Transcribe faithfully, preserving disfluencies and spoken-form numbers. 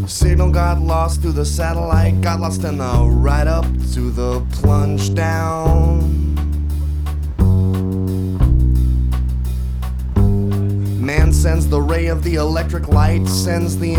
Signal got lost through the satellite, got lost in the ride up to the plunge down. Man sends the ray of the electric light, sends the